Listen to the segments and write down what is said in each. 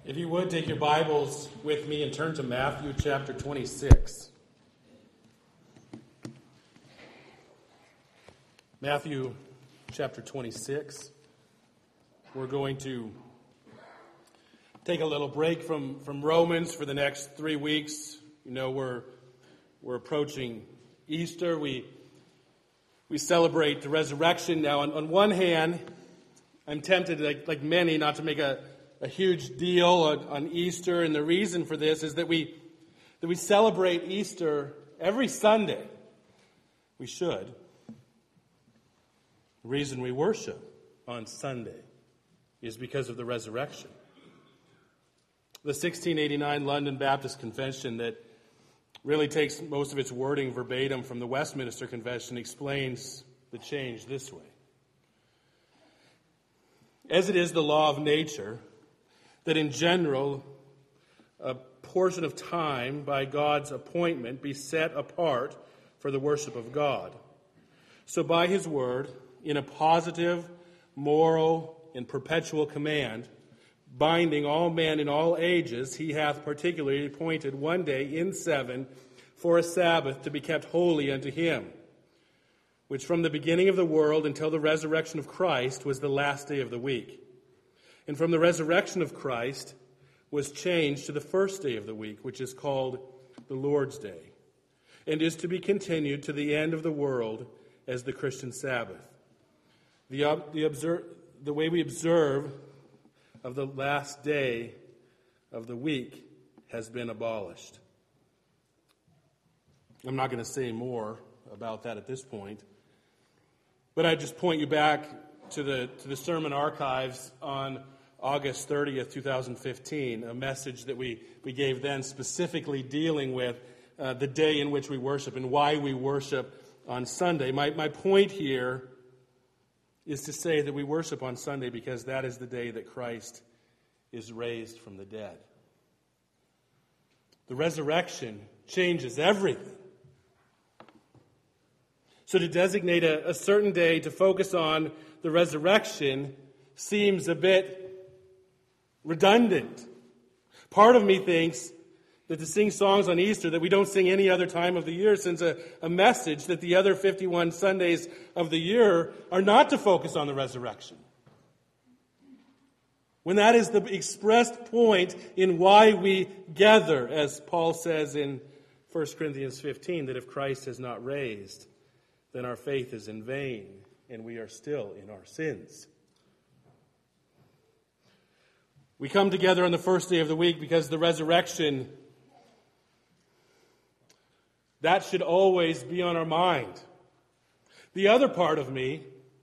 If you would, take your Bibles with me and turn to Matthew chapter 26. Matthew chapter 26. We're going to take a little break from Romans for the next 3 weeks. You know, we're approaching Easter. We celebrate the resurrection. Now, on one hand, I'm tempted, like many, not to make a huge deal on Easter, and the reason for this is that we celebrate Easter every Sunday. We should. The reason we worship on Sunday is because of the resurrection. The 1689 London Baptist Convention, that really takes most of its wording verbatim from the Westminster Confession, explains the change this way. As it is the law of nature that in general a portion of time by God's appointment be set apart for the worship of God, so by his word, in a positive, moral, and perpetual command, binding all men in all ages, he hath particularly appointed one day in 7 for a Sabbath to be kept holy unto him, which from the beginning of the world until the resurrection of Christ was the last day of the week. And from the resurrection of Christ was changed to the first day of the week, which is called the Lord's Day, and is to be continued to the end of the world as the Christian Sabbath. The way we observe of the last day of the week has been abolished. I'm not going to say more about that at this point, but I just point you back to the sermon archives on August 30th, 2015, a message that we gave then specifically dealing with the day in which we worship and why we worship on Sunday. My point here is to say that we worship on Sunday because that is the day that Christ is raised from the dead. The resurrection changes everything. So to designate a certain day to focus on the resurrection seems a bit redundant. Part of me thinks that to sing songs on Easter that we don't sing any other time of the year sends a message that the other 51 Sundays of the year are not to focus on the resurrection, when that is the expressed point in why we gather, as Paul says in 1 Corinthians 15, that if Christ has not raised, then our faith is in vain, and we are still in our sins. We come together on the first day of the week because the resurrection, that should always be on our mind. The other part of me,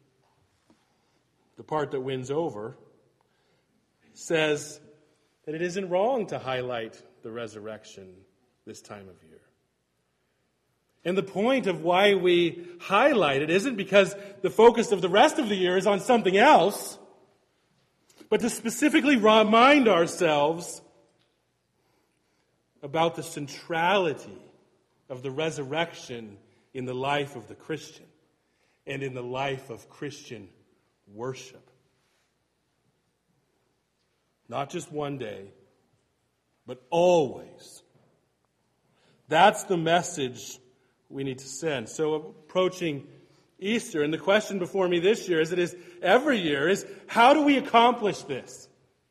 the part that wins over, says that it isn't wrong to highlight the resurrection this time of year. And the point of why we highlight it isn't because the focus of the rest of the year is on something else, but to specifically remind ourselves about the centrality of the resurrection in the life of the Christian and in the life of Christian worship. Not just one day, but always. That's the message we need to send. So approaching Easter, and the question before me this year, as it is every year, is how do we accomplish this?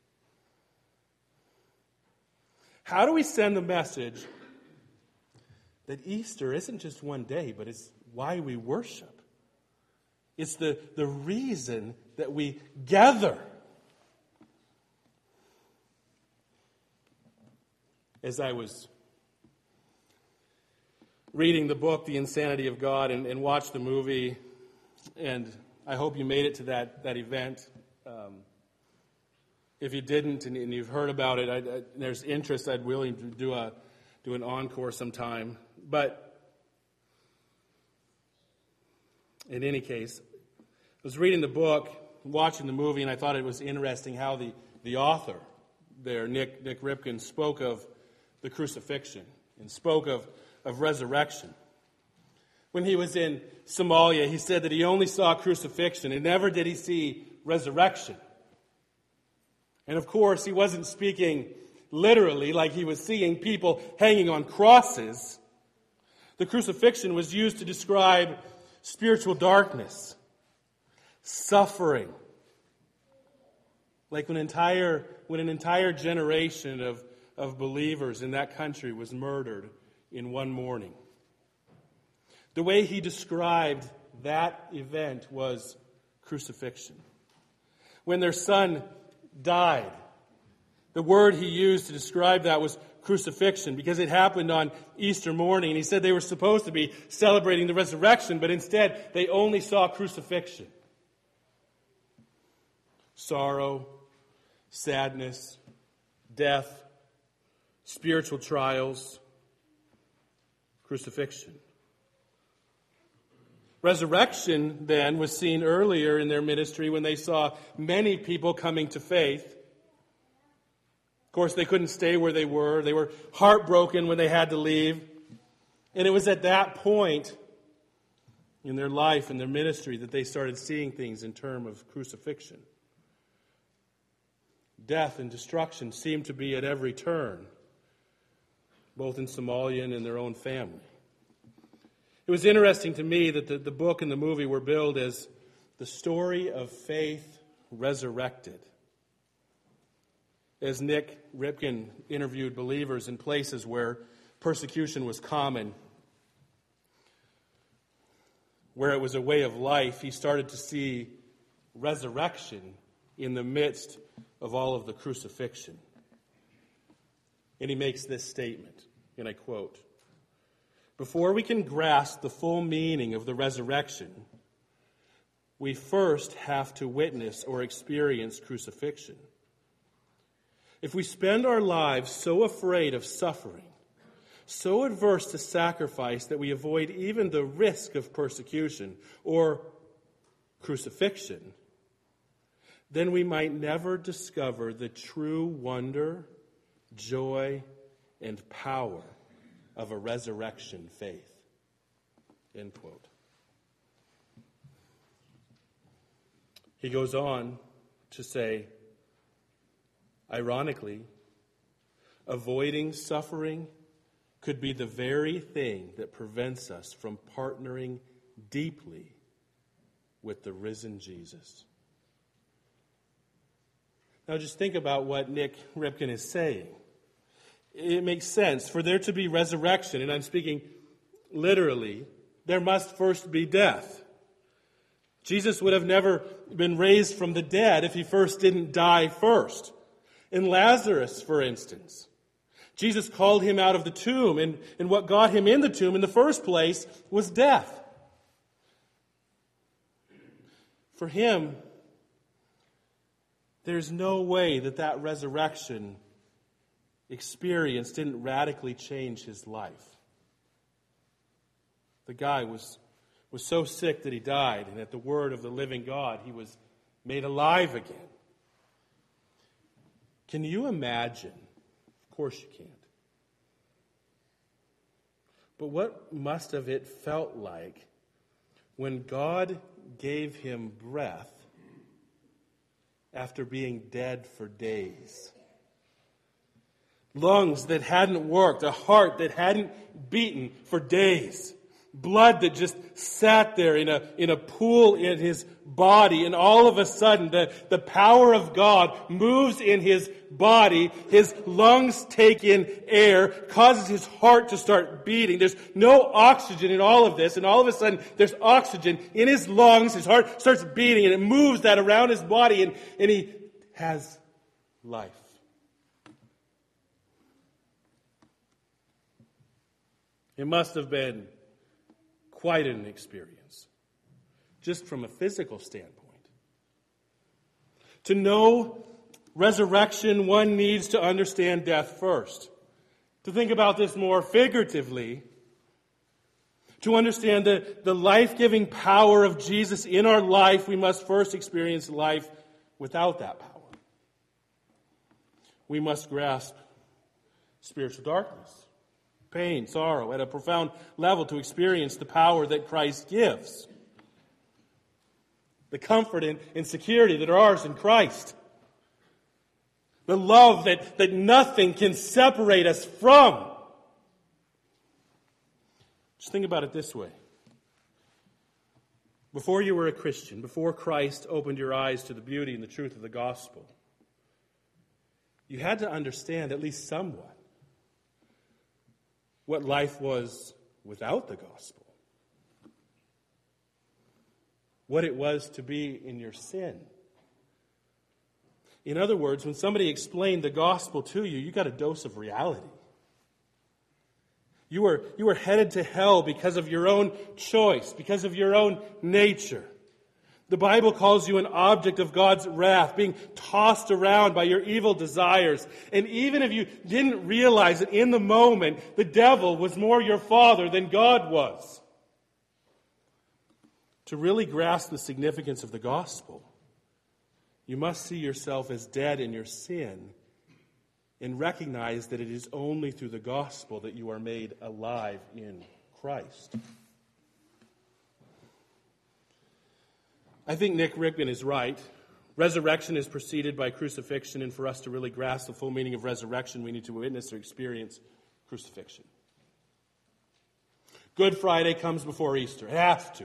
How do we send the message that Easter isn't just one day, but it's why we worship? It's the reason that we gather. As I was reading the book, The Insanity of God, and watched the movie, and I hope you made it to that event. If you didn't and you've heard about it, there's interest. I'd willing to do an encore sometime. But in any case, I was reading the book, watching the movie, and I thought it was interesting how the author there, Nick Ripken, spoke of the crucifixion and spoke of resurrection. When he was in Somalia, he said that he only saw crucifixion and never did he see resurrection. And of course, he wasn't speaking literally like he was seeing people hanging on crosses. The crucifixion was used to describe spiritual darkness, suffering. Like when an entire generation of believers in that country was murdered in one morning. The way he described that event was crucifixion. When their son died, the word he used to describe that was crucifixion, because it happened on Easter morning. And he said they were supposed to be celebrating the resurrection, but instead they only saw crucifixion. Sorrow, sadness, death, spiritual trials, crucifixion. Resurrection, then, was seen earlier in their ministry when they saw many people coming to faith. Of course, they couldn't stay where they were. They were heartbroken when they had to leave. And it was at that point in their life and their ministry that they started seeing things in terms of crucifixion. Death and destruction seemed to be at every turn, both in Somalia and in their own family. It was interesting to me that the book and the movie were billed as the story of faith resurrected. As Nick Ripken interviewed believers in places where persecution was common, where it was a way of life, he started to see resurrection in the midst of all of the crucifixion. And he makes this statement, and I quote, "Before we can grasp the full meaning of the resurrection, we first have to witness or experience crucifixion. If we spend our lives so afraid of suffering, so adverse to sacrifice that we avoid even the risk of persecution or crucifixion, then we might never discover the true wonder, joy, and power of a resurrection faith." End quote. He goes on to say, ironically, avoiding suffering could be the very thing that prevents us from partnering deeply with the risen Jesus. Now just think about what Nick Ripken is saying. It makes sense. For there to be resurrection, and I'm speaking literally, there must first be death. Jesus would have never been raised from the dead if he first didn't die first. In Lazarus, for instance, Jesus called him out of the tomb, and what got him in the tomb in the first place was death. For him, there's no way that resurrection experience didn't radically change his life. The guy was so sick that he died, and at the word of the living God, he was made alive again. Can you imagine? Of course you can't. But what must have it felt like when God gave him breath after being dead for days? Lungs that hadn't worked, a heart that hadn't beaten for days, blood that just sat there in a pool in his body, and all of a sudden the power of God moves in his body, his lungs take in air, causes his heart to start beating. There's no oxygen in all of this, and all of a sudden there's oxygen in his lungs, his heart starts beating, and it moves that around his body, and he has life. It must have been quite an experience, just from a physical standpoint. To know resurrection, one needs to understand death first. To think about this more figuratively, to understand the life-giving power of Jesus in our life, we must first experience life without that power. We must grasp spiritual darkness, pain, sorrow, at a profound level to experience the power that Christ gives. The comfort and security that are ours in Christ. The love that nothing can separate us from. Just think about it this way. Before you were a Christian, before Christ opened your eyes to the beauty and the truth of the gospel, you had to understand at least somewhat what life was without the gospel. What it was to be in your sin. In other words, when somebody explained the gospel to you, you got a dose of reality. You were headed to hell because of your own choice, because of your own nature. The Bible calls you an object of God's wrath, being tossed around by your evil desires. And even if you didn't realize it in the moment, the devil was more your father than God was. To really grasp the significance of the gospel, you must see yourself as dead in your sin and recognize that it is only through the gospel that you are made alive in Christ. I think Nick Rickman is right. Resurrection is preceded by crucifixion, and for us to really grasp the full meaning of resurrection, we need to witness or experience crucifixion. Good Friday comes before Easter. It has to.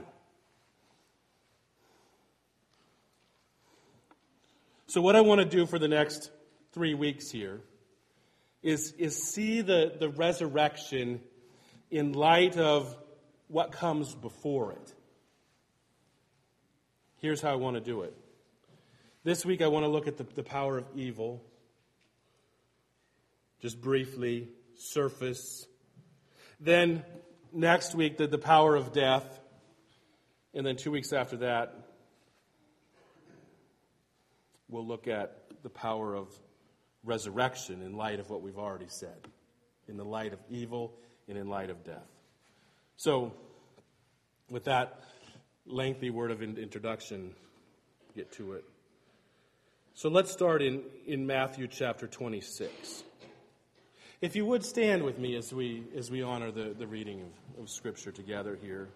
So what I want to do for the next 3 weeks here is see the resurrection in light of what comes before it. Here's how I want to do it. This week I want to look at the power of evil. Just briefly, surface. Then next week, the power of death. And then 2 weeks after that, we'll look at the power of resurrection in light of what we've already said. In the light of evil and in light of death. So, with that lengthy word of introduction, get to it. So let's start in Matthew chapter 26. If you would stand with me as we honor the reading of Scripture together here.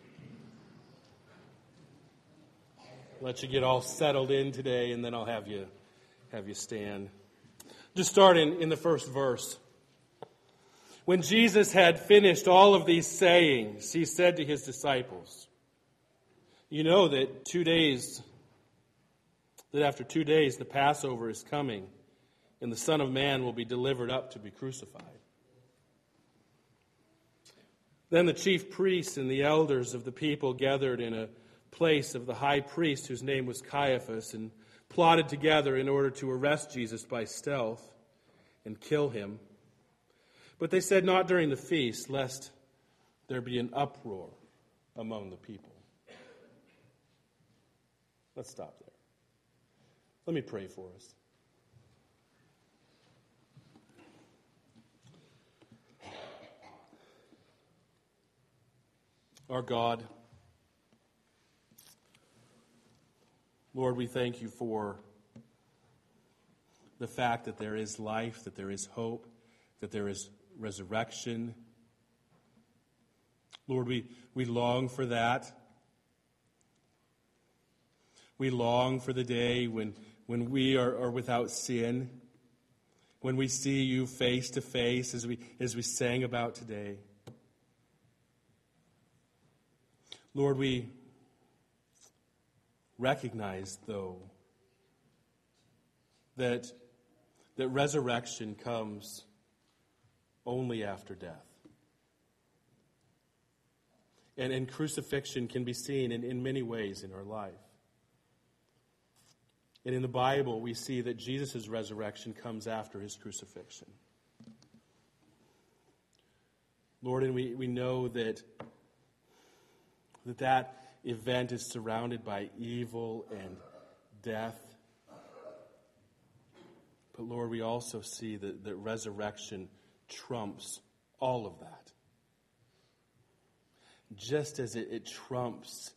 Let you get all settled in today, and then I'll have you stand. Just start in the first verse. When Jesus had finished all of these sayings, he said to his disciples, "You know that after 2 days the Passover is coming, and the Son of Man will be delivered up to be crucified." Then the chief priests and the elders of the people gathered in a place of the high priest, whose name was Caiaphas, and plotted together in order to arrest Jesus by stealth and kill him. But they said, "Not during the feast, lest there be an uproar among the people." Let's stop there. Let me pray for us. Our God, Lord, we thank you for the fact that there is life, that there is hope, that there is resurrection. Lord, we long for that. We long for the day when we are without sin, when we see you face to face, as we sang about today. Lord, we recognize, though, that resurrection comes only after death. And crucifixion can be seen in many ways in our life. And in the Bible, we see that Jesus' resurrection comes after his crucifixion. Lord, and we know that event is surrounded by evil and death. But Lord, we also see that resurrection trumps all of that. Just as it trumps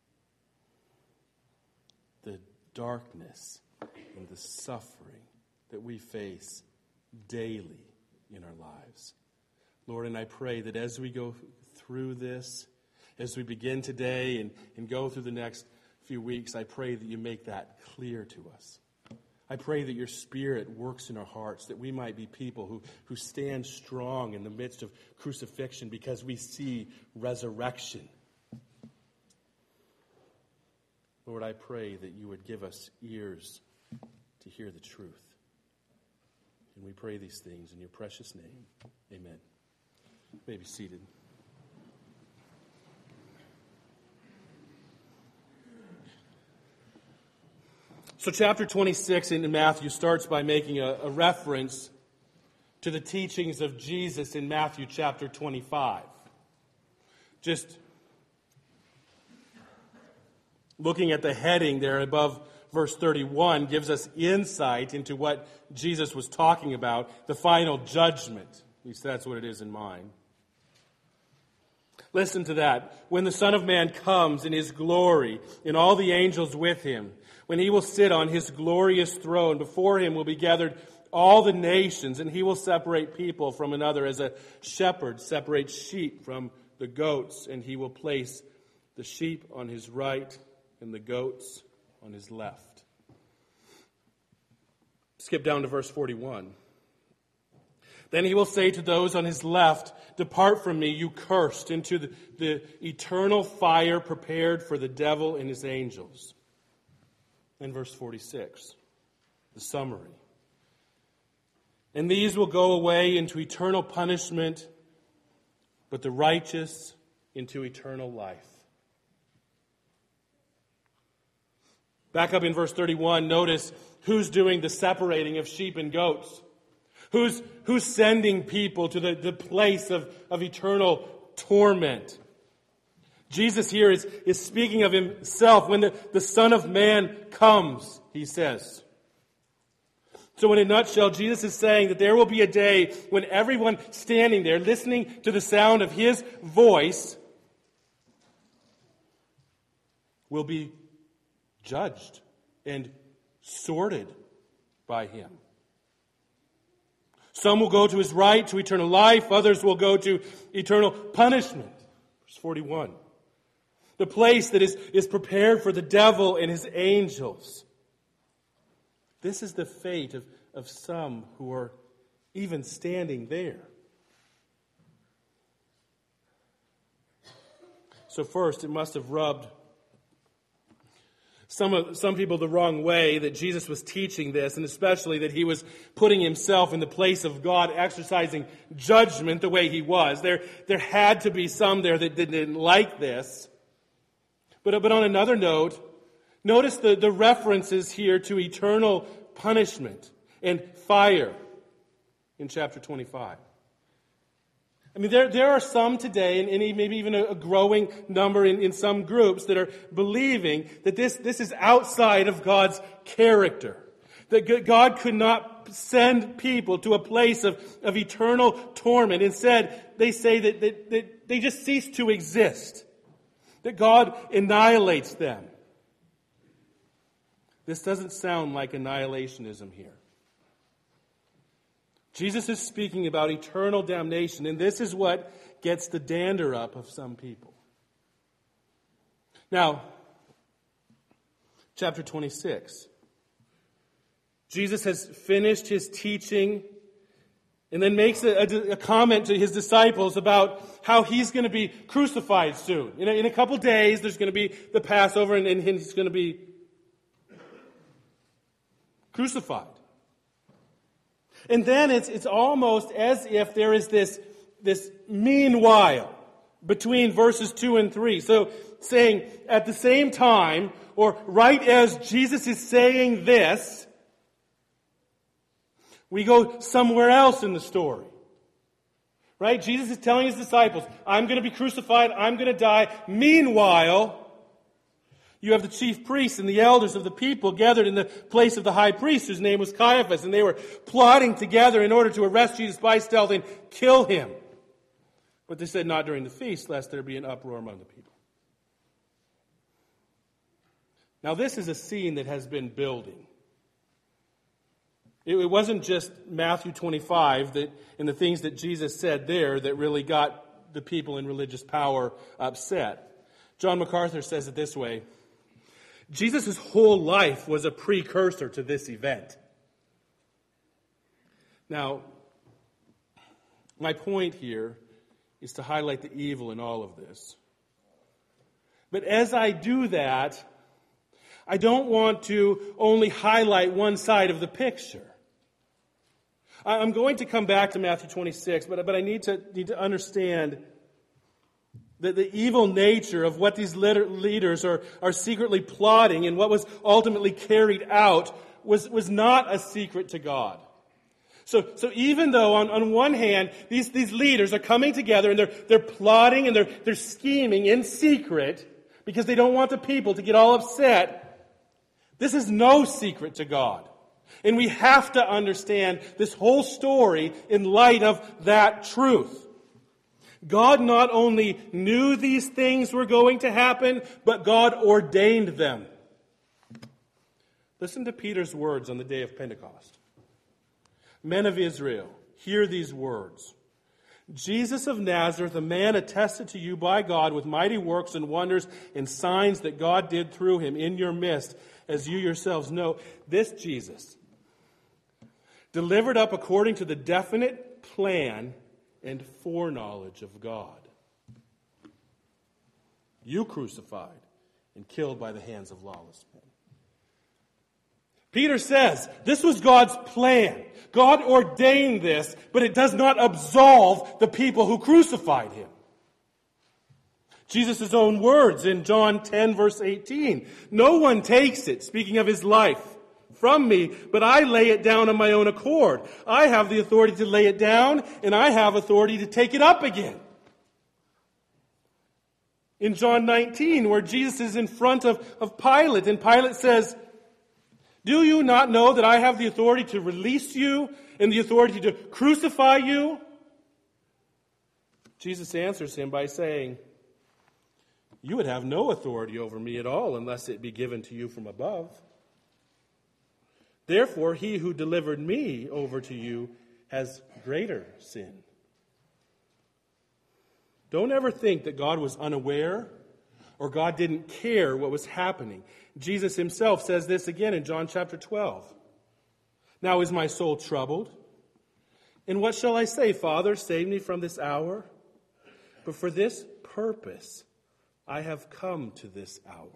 the darkness and the suffering that we face daily in our lives. Lord, and I pray that as we go through this, as we begin today and go through the next few weeks, I pray that you make that clear to us. I pray that your Spirit works in our hearts, that we might be people who stand strong in the midst of crucifixion because we see resurrection. Lord, I pray that you would give us ears to hear the truth. And we pray these things in your precious name. Amen. You may be seated. So chapter 26 in Matthew starts by making a reference to the teachings of Jesus in Matthew chapter 25. Just looking at the heading there above verse 31 gives us insight into what Jesus was talking about, the final judgment. At least that's what it is in mind. Listen to that. When the Son of Man comes in his glory and all the angels with him, when he will sit on his glorious throne, before him will be gathered all the nations, and he will separate people from another as a shepherd separates sheep from the goats, and he will place the sheep on his right and the goats on his left. Skip down to verse 41. Then he will say to those on his left, "Depart from me, you cursed, into the eternal fire prepared for the devil and his angels." And verse 46, the summary. "And these will go away into eternal punishment, but the righteous into eternal life." Back up in verse 31, notice who's doing the separating of sheep and goats. Who's sending people to the place of eternal torment? Jesus here is speaking of himself when the Son of Man comes, he says. So in a nutshell, Jesus is saying that there will be a day when everyone standing there listening to the sound of his voice will be judged and sorted by him. Some will go to his right to eternal life, others will go to eternal punishment. Verse 41. The place that is prepared for the devil and his angels. This is the fate of some who are even standing there. So first, it must have rubbed some people the wrong way that Jesus was teaching this, and especially that he was putting himself in the place of God, exercising judgment the way he was. There had to be some there that didn't like this. But on another note, notice the references here to eternal punishment and fire in chapter 25. I mean, there are some today, and maybe even a growing number in some groups that are believing that this is outside of God's character. That God could not send people to a place of eternal torment. Instead, they say that they just cease to exist. That God annihilates them. This doesn't sound like annihilationism here. Jesus is speaking about eternal damnation, and this is what gets the dander up of some people. Now, chapter 26. Jesus has finished his teaching and then makes a comment to his disciples about how he's going to be crucified soon. In a couple days, there's going to be the Passover, and he's going to be crucified. And then it's almost as if there is this meanwhile between verses 2 and 3. So saying at the same time, or right as Jesus is saying this, we go somewhere else in the story. Right? Jesus is telling his disciples, I'm going to be crucified, I'm going to die. Meanwhile, you have the chief priests and the elders of the people gathered in the place of the high priest, whose name was Caiaphas, and they were plotting together in order to arrest Jesus by stealth and kill him. But they said, not during the feast, lest there be an uproar among the people. Now this is a scene that has been building. It wasn't just Matthew 25 and the things that Jesus said there that really got the people in religious power upset. John MacArthur says it this way. Jesus' whole life was a precursor to this event. Now, my point here is to highlight the evil in all of this. But as I do that, I don't want to only highlight one side of the picture. I'm going to come back to Matthew 26, but I need to understand that the evil nature of what these leaders are secretly plotting and what was ultimately carried out was not a secret to God. So even though on one hand these leaders are coming together and they're plotting and they're scheming in secret because they don't want the people to get all upset, this is no secret to God. And we have to understand this whole story in light of that truth. God not only knew these things were going to happen, but God ordained them. Listen to Peter's words on the day of Pentecost. Men of Israel, hear these words. Jesus of Nazareth, a man attested to you by God with mighty works and wonders and signs that God did through him in your midst, as you yourselves know. This Jesus, delivered up according to the definite plan and foreknowledge of God, you crucified and killed by the hands of lawless men. Peter says this was God's plan. God ordained this, but it does not absolve the people who crucified him. Jesus' own words in John 10, verse 18. No one takes it, speaking of his life, from me, but I lay it down on my own accord. I have the authority to lay it down, and I have authority to take it up again. In John 19, where Jesus is in front of Pilate, and Pilate says, do you not know that I have the authority to release you and the authority to crucify you? Jesus answers him by saying, you would have no authority over me at all unless it be given to you from above. Therefore, he who delivered me over to you has greater sin. Don't ever think that God was unaware or God didn't care what was happening. Jesus himself says this again in John chapter 12. Now is my soul troubled? And what shall I say? Father, save me from this hour? But for this purpose I have come to this hour.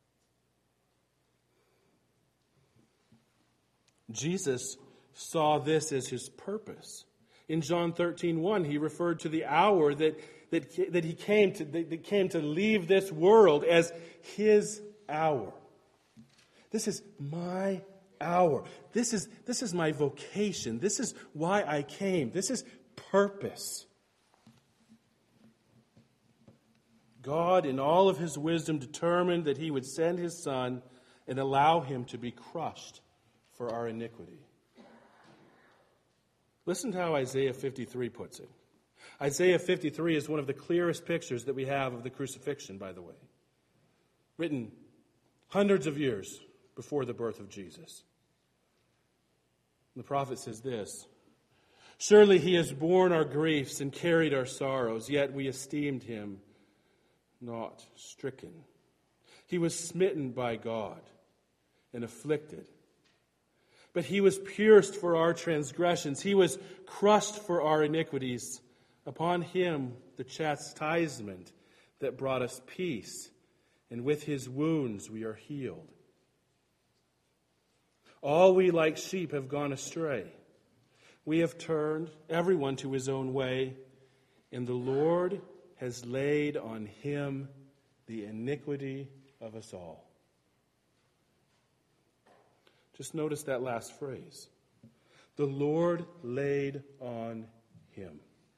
Jesus saw this as his purpose. In John 13:1, he referred to the hour that he came to leave this world as his hour. This is my hour. This is my vocation. This is why I came. This is purpose. God, in all of his wisdom, determined that he would send his Son and allow him to be crushed for our iniquity. Listen to how Isaiah 53 puts it. Isaiah 53 is one of the clearest pictures that we have of the crucifixion, by the way. Written hundreds of years before the birth of Jesus. The prophet says this, surely he has borne our griefs and carried our sorrows, yet we esteemed him not stricken. He was smitten by God and afflicted. But he was pierced for our transgressions. He was crushed for our iniquities. Upon him the chastisement that brought us peace, and with his wounds we are healed. All we like sheep have gone astray. We have turned everyone to his own way, and the Lord has laid on him the iniquity of us all. Just notice that last phrase. The Lord laid on him.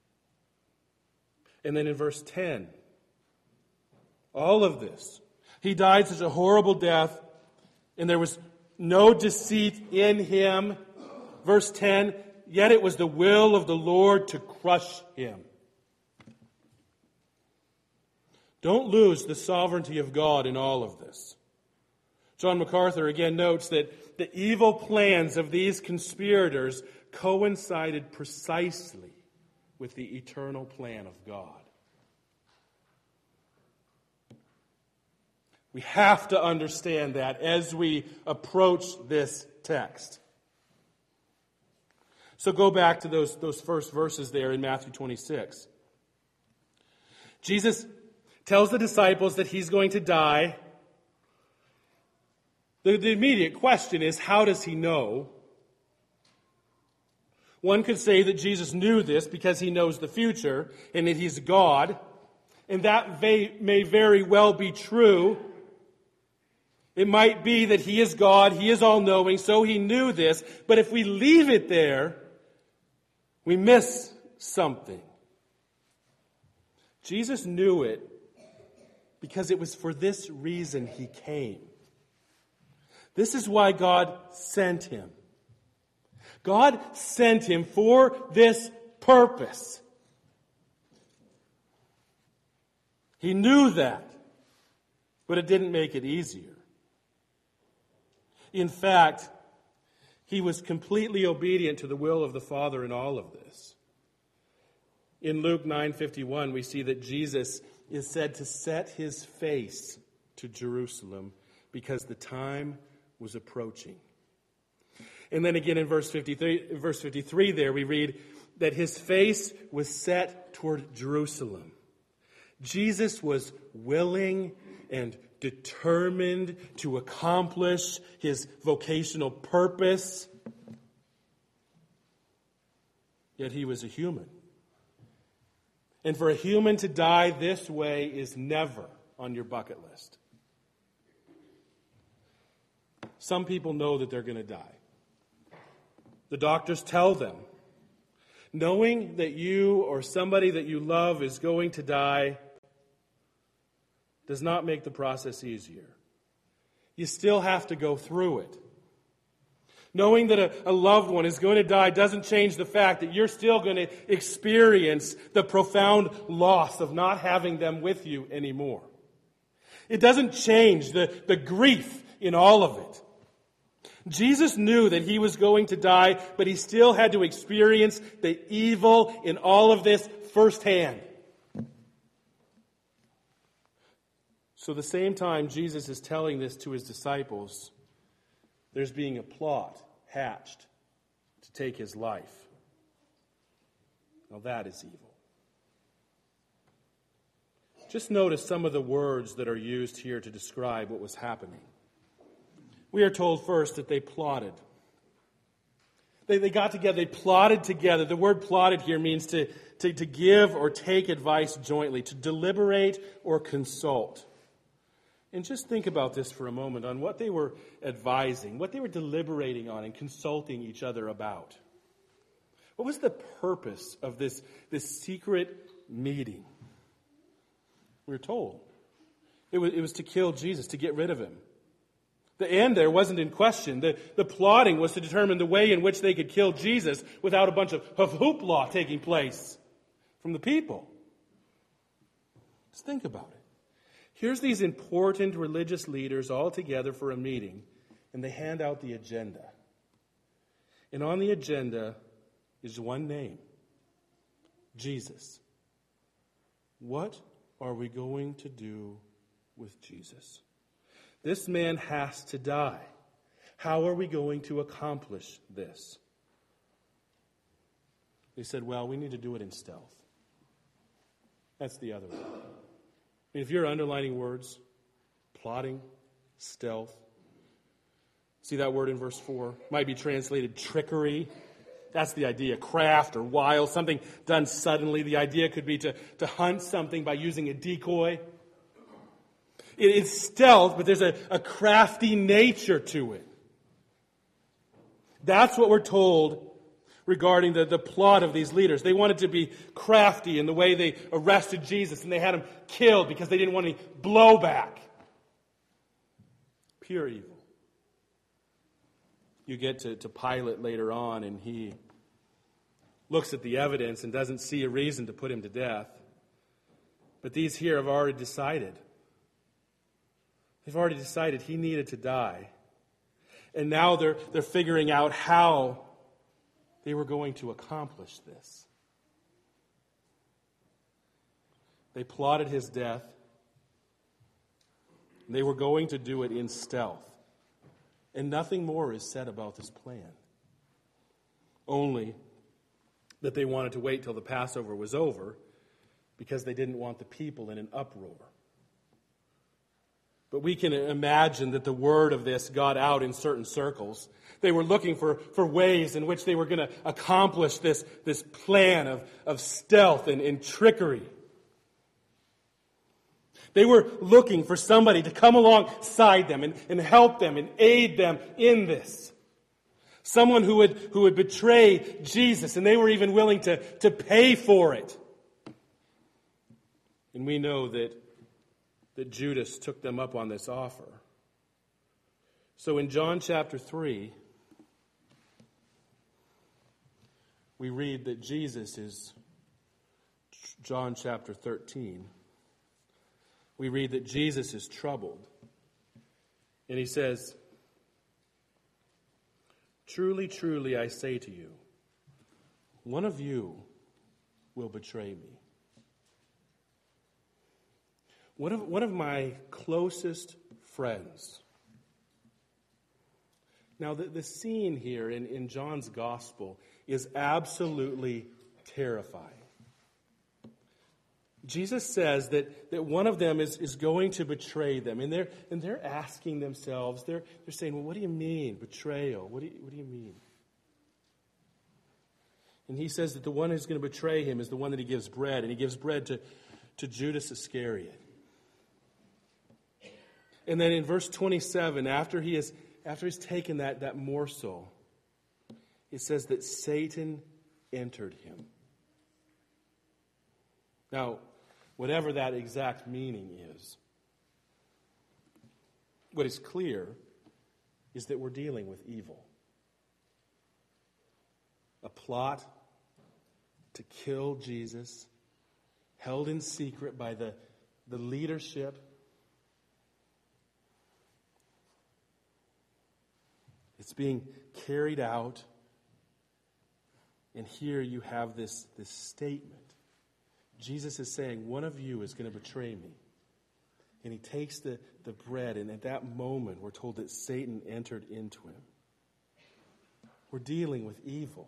And then in verse 10, all of this. He died such a horrible death, and there was no deceit in him. Verse 10, yet it was the will of the Lord to crush him. Don't lose the sovereignty of God in all of this. John MacArthur again notes that the evil plans of these conspirators coincided precisely with the eternal plan of God. We have to understand that as we approach this text. So go back to those first verses there in Matthew 26. Jesus tells the disciples that he's going to die. The immediate question is, how does he know? One could say that Jesus knew this because he knows the future and that he's God. And that may very well be true. It might be that he is God, he is all-knowing, so he knew this. But if we leave it there, we miss something. Jesus knew it because it was for this reason he came. This is why God sent him. God sent him for this purpose. He knew that, but it didn't make it easier. In fact, he was completely obedient to the will of the Father in all of this. In Luke 9:51, we see that Jesus is said to set his face to Jerusalem because the time was approaching. And then again in verse 53 there, we read that his face was set toward Jerusalem. Jesus was willing and determined to accomplish his vocational purpose. Yet he was a human. And for a human to die this way is never on your bucket list. Some people know that they're going to die. The doctors tell them, knowing that you or somebody that you love is going to die does not make the process easier. You still have to go through it. Knowing that a loved one is going to die doesn't change the fact that you're still going to experience the profound loss of not having them with you anymore. It doesn't change the grief in all of it. Jesus knew that he was going to die, but he still had to experience the evil in all of this firsthand. So the same time Jesus is telling this to his disciples, there's being a plot hatched to take his life. Now that is evil. Just notice some of the words that are used here to describe what was happening. We are told first that they plotted. They got together, they plotted together. The word plotted here means to give or take advice jointly, to deliberate or consult. And just think about this for a moment on what they were advising, what they were deliberating on and consulting each other about. What was the purpose of this secret meeting? We were told it was to kill Jesus, to get rid of him. The end there wasn't in question. The plotting was to determine the way in which they could kill Jesus without a bunch of hoopla taking place from the people. Just think about it. Here's these important religious leaders all together for a meeting, and they hand out the agenda. And on the agenda is one name, Jesus. What are we going to do with Jesus? This man has to die. How are we going to accomplish this? They said, well, we need to do it in stealth. That's the other way. I mean, if you're underlining words, plotting, stealth. See that word in verse 4? Might be translated trickery. That's the idea. Craft or wile, something done suddenly. The idea could be to hunt something by using a decoy. It's stealth, but there's a crafty nature to it. That's what we're told regarding the plot of these leaders. They wanted to be crafty in the way they arrested Jesus, and they had him killed because they didn't want any blowback. Pure evil. You get to Pilate later on, and he looks at the evidence and doesn't see a reason to put him to death. But these here have already decided. They've already decided he needed to die. And now they're figuring out how they were going to accomplish this. They plotted his death. They were going to do it in stealth. And nothing more is said about this plan. Only that they wanted to wait till the Passover was over because they didn't want the people in an uproar. But we can imagine that the word of this got out in certain circles. They were looking for ways in which they were going to accomplish this plan of stealth and trickery. They were looking for somebody to come alongside them and help them and aid them in this. Someone who would betray Jesus, and they were even willing to pay for it. And we know that Judas took them up on this offer. So in John chapter 3, we read that Jesus is, John chapter 13, we read that Jesus is troubled. And he says, "Truly, truly, I say to you, one of you will betray me." One of my closest friends. Now, the scene here in John's gospel is absolutely terrifying. Jesus says that one of them is going to betray them. And they're asking themselves, they're saying, well, what do you mean, betrayal? What do you mean? And he says that the one who's going to betray him is the one that he gives bread. And he gives bread to Judas Iscariot. And then in verse 27, after he's taken that morsel, it says that Satan entered him. Now, whatever that exact meaning is, what is clear is that we're dealing with evil. A plot to kill Jesus, held in secret by the leadership. It's being carried out. And here you have this statement. Jesus is saying, one of you is going to betray me. And he takes the bread, and at that moment, we're told that Satan entered into him. We're dealing with evil.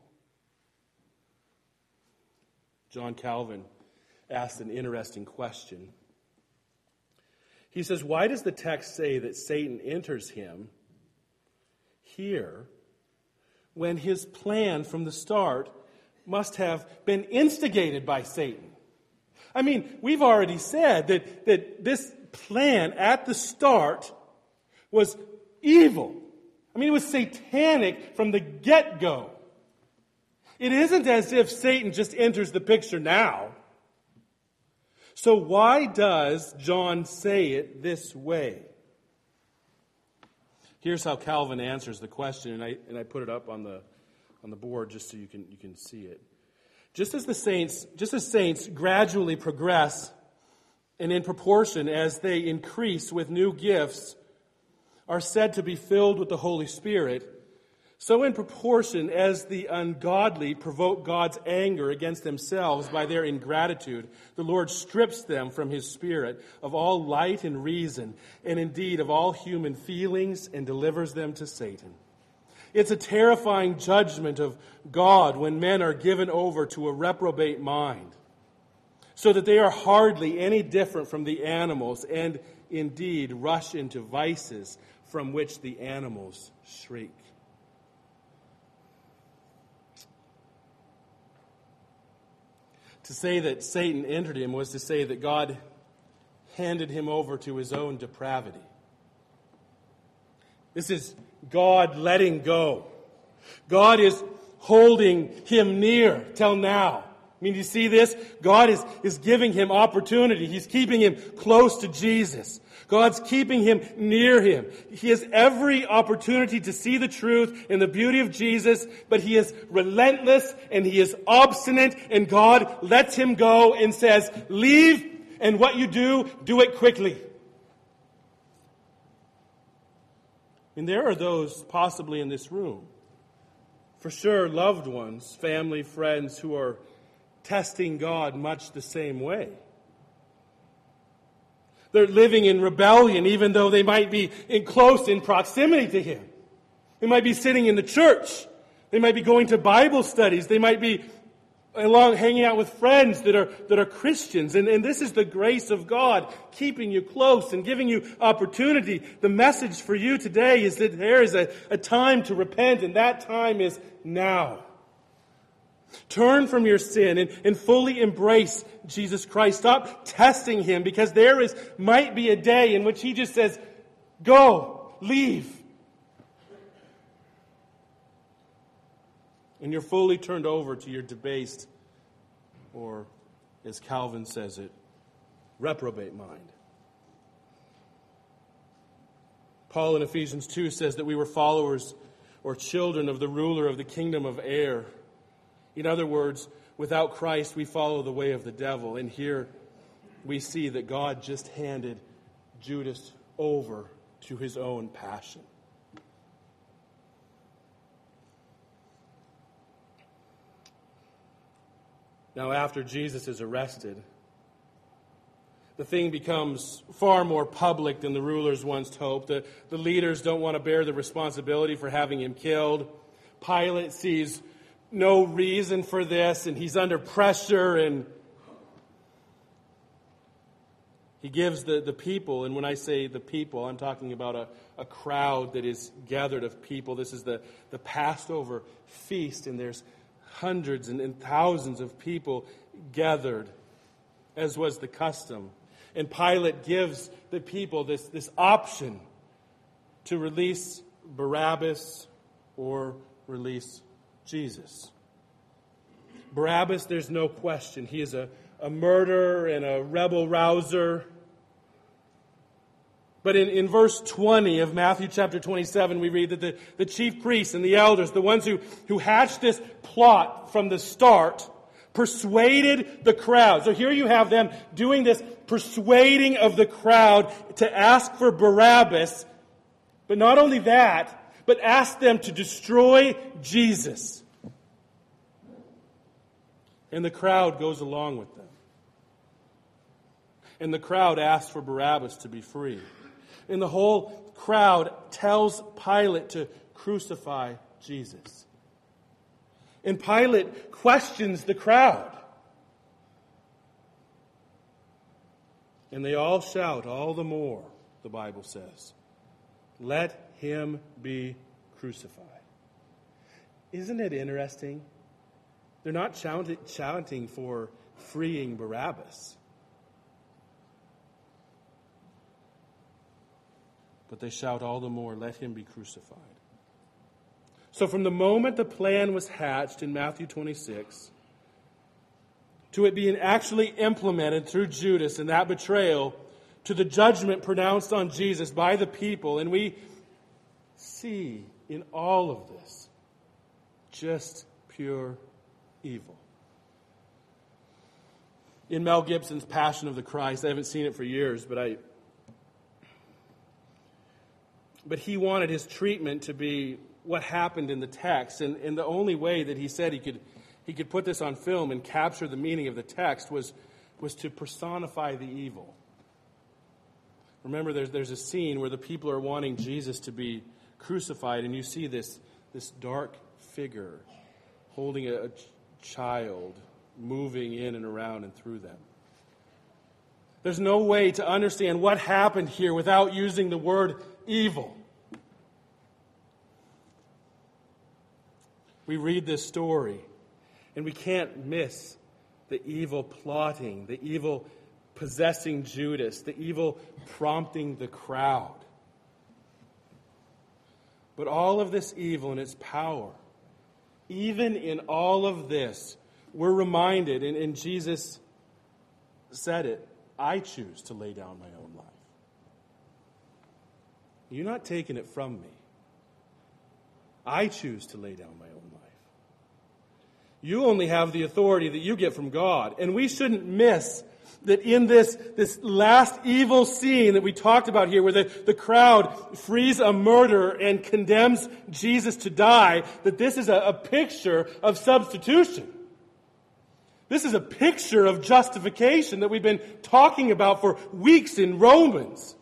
John Calvin asked an interesting question. He says, why does the text say that Satan enters him here when his plan from the start must have been instigated by Satan? I mean, we've already said that this plan at the start was evil. I mean, it was satanic from the get-go. It isn't as if Satan just enters the picture now. So why does John say it this way? Here's how Calvin answers the question, and I put it up on the board just so you can see it. Just as saints gradually progress, and in proportion as they increase with new gifts, are said to be filled with the Holy Spirit, so in proportion as the ungodly provoke God's anger against themselves by their ingratitude, the Lord strips them from His Spirit of all light and reason, and indeed of all human feelings, and delivers them to Satan. It's a terrifying judgment of God when men are given over to a reprobate mind, so that they are hardly any different from the animals, and indeed rush into vices from which the animals shriek. To say that Satan entered him was to say that God handed him over to his own depravity. This is God letting go. God is holding him near till now. I mean, do you see this? God is giving him opportunity. He's keeping him close to Jesus. God's keeping him near him. He has every opportunity to see the truth and the beauty of Jesus, but he is relentless and he is obstinate, and God lets him go and says, leave, and what you do it quickly. And there are those possibly in this room, for sure loved ones, family, friends, who are testing God much the same way. They're living in rebellion, even though they might be close in proximity to Him. They might be sitting in the church. They might be going to Bible studies. They might be hanging out with friends that are Christians. And this is the grace of God keeping you close and giving you opportunity. The message for you today is that there is a time to repent, and that time is now. Turn from your sin and fully embrace Jesus Christ. Stop testing Him, because might be a day in which He just says, go, leave. And you're fully turned over to your debased, or as Calvin says it, reprobate mind. Paul in Ephesians 2 says that we were followers or children of the ruler of the kingdom of air. In other words, without Christ, we follow the way of the devil. And here we see that God just handed Judas over to his own passion. Now, after Jesus is arrested, the thing becomes far more public than the rulers once hoped. The leaders don't want to bear the responsibility for having him killed. Pilate sees no reason for this, and he's under pressure, and he gives the people, and when I say the people, I'm talking about a crowd that is gathered of people. This is the Passover feast, and there's hundreds and thousands of people gathered, as was the custom. And Pilate gives the people this option to release Barabbas or release Jesus. Barabbas, there's no question. He is a murderer and a rebel rouser. But in verse 20 of Matthew chapter 27, we read that the chief priests and the elders, the ones who hatched this plot from the start, persuaded the crowd. So here you have them doing this persuading of the crowd to ask for Barabbas. But not only that, but ask them to destroy Jesus. And the crowd goes along with them. And the crowd asks for Barabbas to be free. And the whole crowd tells Pilate to crucify Jesus. And Pilate questions the crowd. And they all shout all the more, the Bible says, let him be crucified. Isn't it interesting? They're not shouting for freeing Barabbas. But they shout all the more, let him be crucified. So from the moment the plan was hatched in Matthew 26, to it being actually implemented through Judas and that betrayal, to the judgment pronounced on Jesus by the people, and we see in all of this just pure evil. In Mel Gibson's Passion of the Christ, I haven't seen it for years, but he wanted his treatment to be what happened in the text, and the only way that he said he could put this on film and capture the meaning of the text was to personify the evil. Remember, there's a scene where the people are wanting Jesus to be crucified, and you see this dark figure holding a child moving in and around and through them. There's no way to understand what happened here without using the word evil. We read this story, and we can't miss the evil plotting, the evil possessing Judas, the evil prompting the crowd. But all of this evil and its power, even in all of this, we're reminded, and Jesus said it, I choose to lay down my own life. You're not taking it from me. I choose to lay down my own life. You only have the authority that you get from God. And we shouldn't miss that in this last evil scene that we talked about here, where the crowd frees a murderer and condemns Jesus to die, that this is a picture of substitution. This is a picture of justification that we've been talking about for weeks in Romans.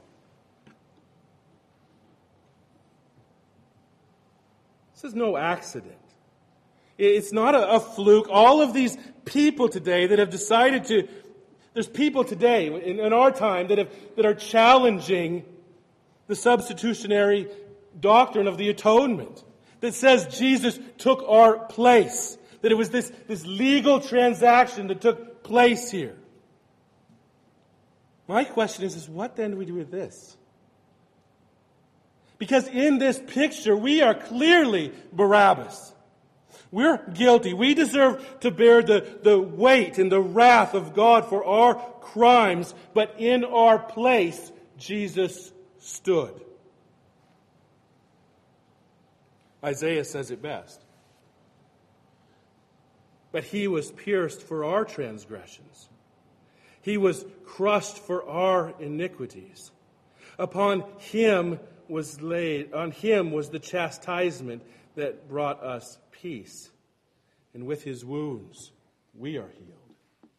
This is no accident. It's not a fluke. All of these people today that have decided to... There's people today in our time that are challenging the substitutionary doctrine of the atonement, that says Jesus took our place, that it was this legal transaction that took place here. My question is what then do we do with this? Because in this picture, we are clearly Barabbas. We're guilty. We deserve to bear the weight and the wrath of God for our crimes, but in our place, Jesus stood. Isaiah says it best. But he was pierced for our transgressions. He was crushed for our iniquities. On him was the chastisement that brought us peace. And with his wounds, we are healed.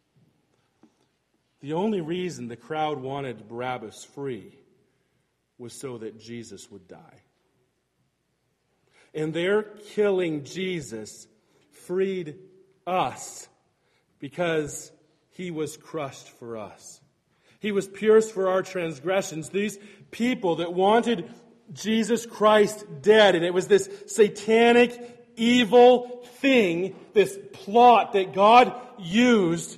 The only reason the crowd wanted Barabbas free was so that Jesus would die. And their killing Jesus freed us because he was crushed for us. He was pierced for our transgressions. These people that wanted Jesus Christ dead, and it was this satanic, evil thing, this plot that God used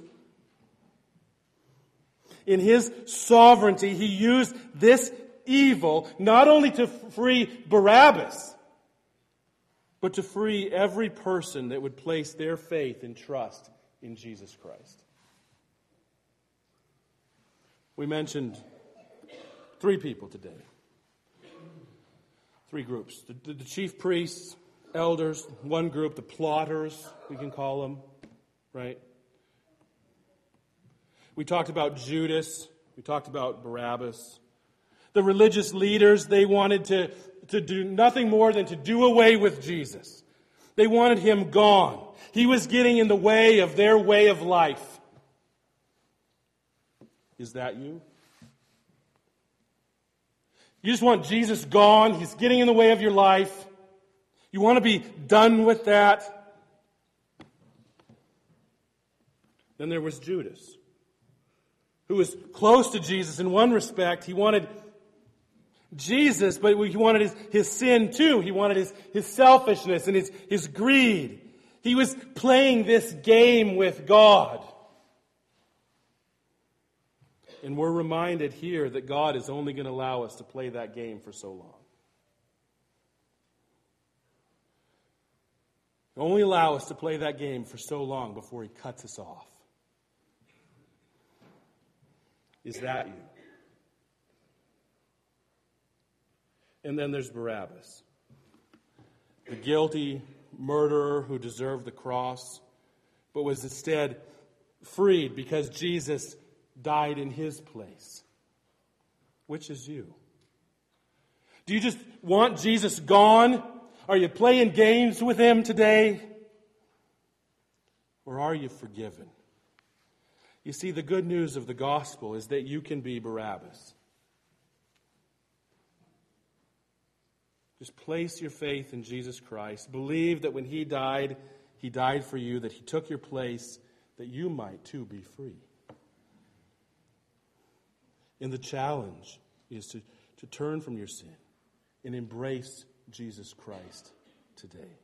in his sovereignty. He used this evil not only to free Barabbas, but to free every person that would place their faith and trust in Jesus Christ. We mentioned 3 people today. 3 groups. The chief priests, elders, one group, the plotters, we can call them, right? We talked about Judas. We talked about Barabbas. The religious leaders, they wanted to do nothing more than to do away with Jesus. They wanted him gone. He was getting in the way of their way of life. Is that you? You just want Jesus gone. He's getting in the way of your life. You want to be done with that. Then there was Judas, who was close to Jesus in one respect. He wanted Jesus, but he wanted his sin too. He wanted his selfishness and his greed. He was playing this game with God. And we're reminded here that God is only going to allow us to play that game for so long. He'll only allow us to play that game for so long before he cuts us off. Is that you? And then there's Barabbas, the guilty murderer who deserved the cross, but was instead freed because Jesus died in his place. Which is you? Do you just want Jesus gone? Are you playing games with him today? Or are you forgiven? You see, the good news of the gospel is that you can be Barabbas. Just place your faith in Jesus Christ. Believe that when he died for you, that he took your place, that you might too be free. And the challenge is to turn from your sin and embrace Jesus Christ today.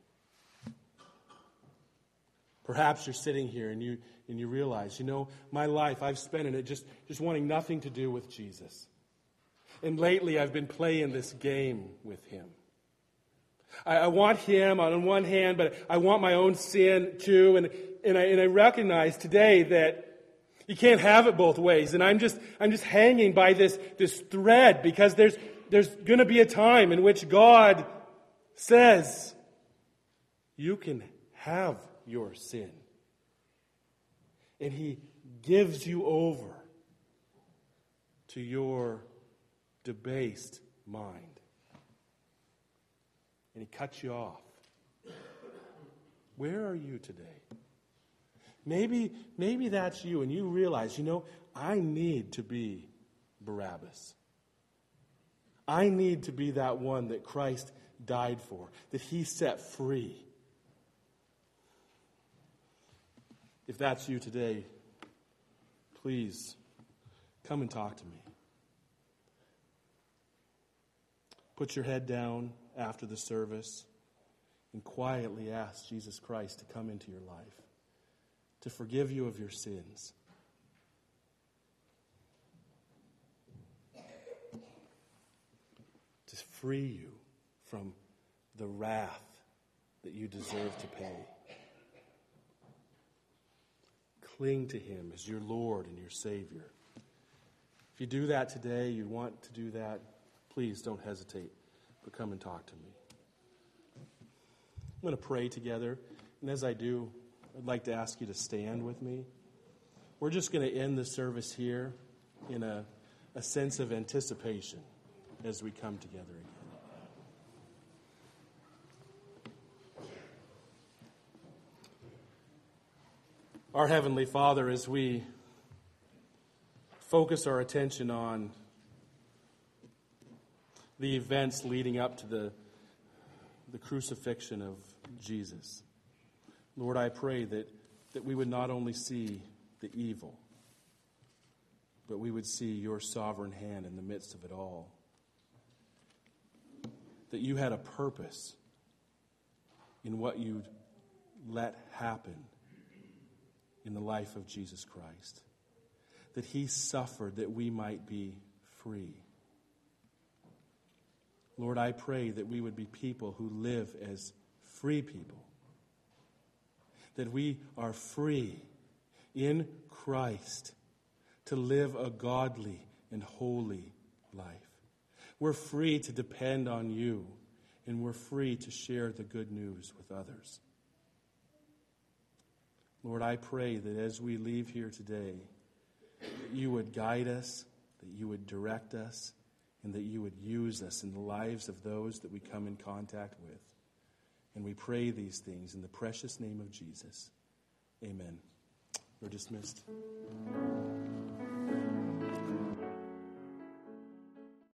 Perhaps you're sitting here and you realize, my life, I've spent in it just wanting nothing to do with Jesus. And lately I've been playing this game with him. I want him on one hand, but I want my own sin too. And I recognize today that you can't have it both ways. And I'm just hanging by this thread because there's going to be a time in which God says, you can have your sin. And he gives you over to your debased mind. And he cuts you off. Where are you today? Maybe that's you, and you realize, I need to be Barabbas. I need to be that one that Christ died for, that he set free. If that's you today, please come and talk to me. Put your head down after the service and quietly ask Jesus Christ to come into your life, to forgive you of your sins. To free you from the wrath that you deserve to pay. Cling to him as your Lord and your Savior. If you do that today, you want to do that, please don't hesitate, but come and talk to me. I'm going to pray together, and as I do, I'd like to ask you to stand with me. We're just going to end the service here in a sense of anticipation as we come together again. Our Heavenly Father, as we focus our attention on the events leading up to the crucifixion of Jesus, Lord, I pray that we would not only see the evil, but we would see your sovereign hand in the midst of it all. That you had a purpose in what you'd let happen in the life of Jesus Christ. That he suffered that we might be free. Lord, I pray that we would be people who live as free people. That we are free in Christ to live a godly and holy life. We're free to depend on you, and we're free to share the good news with others. Lord, I pray that as we leave here today, that you would guide us, that you would direct us, and that you would use us in the lives of those that we come in contact with. And we pray these things in the precious name of Jesus. Amen. We're dismissed.